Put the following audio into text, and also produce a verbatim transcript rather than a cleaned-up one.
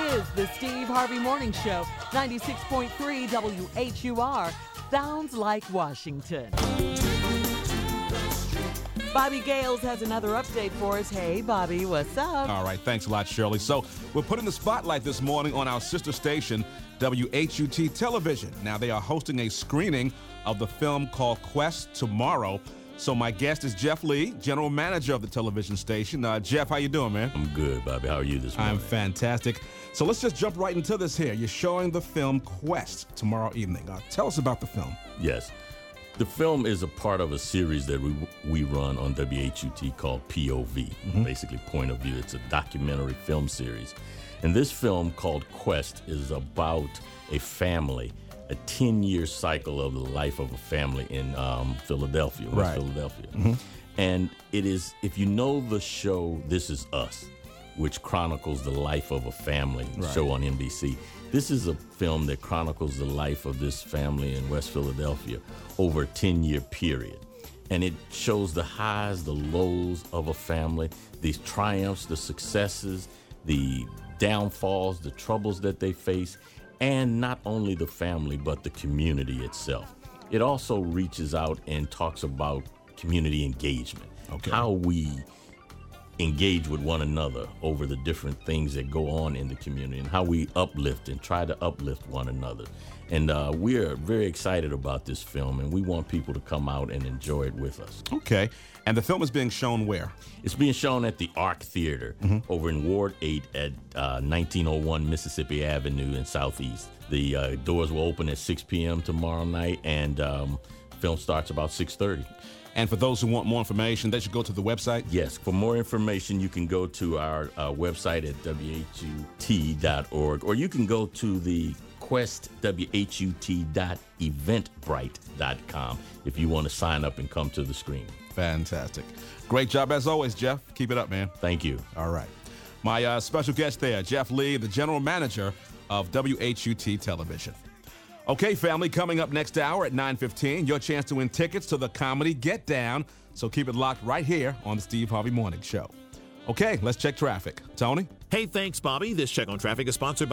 is the Steve Harvey Morning Show, ninety-six point three W H U R. Sounds like Washington. Bobby Gales has another update for us. Hey, Bobby, what's up? All right, thanks a lot, Shirley. So we're putting the spotlight this morning on our sister station, W H U T Television. Now, they are hosting a screening of the film called Quest tomorrow. So my guest is Jeff Lee, general manager of the television station. Uh, Jeff, how you doing, man? I'm good, Bobby. How are you this morning? I'm fantastic. So let's just jump right into this here. You're showing the film Quest tomorrow evening. Uh, tell us about the film. Yes. The film is a part of a series that we we run on W H U T called P O V, mm-hmm. basically Point of View. It's a documentary film series. And this film called Quest is about a family, a ten-year cycle of the life of a family in um, Philadelphia, West right. Philadelphia. Mm-hmm. And it is, if you know the show This Is Us, which chronicles the life of a family, right. show on N B C, this is a film that chronicles the life of this family in West Philadelphia over a ten-year period. And it shows the highs, the lows of a family, the triumphs, the successes, the downfalls, the troubles that they face, and not only the family, but the community itself. It also reaches out and talks about community engagement, okay. how we engage with one another over the different things that go on in the community and how we uplift and try to uplift one another. And uh, we're very excited about this film, and we want people to come out and enjoy it with us. Okay. And the film is being shown where? It's being shown at the Arc Theater mm-hmm. over in Ward eight at uh, nineteen oh one Mississippi Avenue in Southeast. The uh, doors will open at six p.m. tomorrow night, and um, film starts about six thirty. And for those who want more information, they should go to the website? Yes. For more information, you can go to our uh, website at W H U T dot org, or you can go to the Quest W H U T dot eventbrite dot com if you want to sign up and come to the screening. Fantastic. Great job as always, Jeff. Keep it up, man. Thank you. All right. My uh, special guest there, Jeff Lee, the general manager of W H U T Television. Okay, family, coming up next hour at nine fifteen, your chance to win tickets to the comedy Get Down. So keep it locked right here on the Steve Harvey Morning Show. Okay, let's check traffic. Tony? Hey, thanks, Bobby. This check on traffic is sponsored by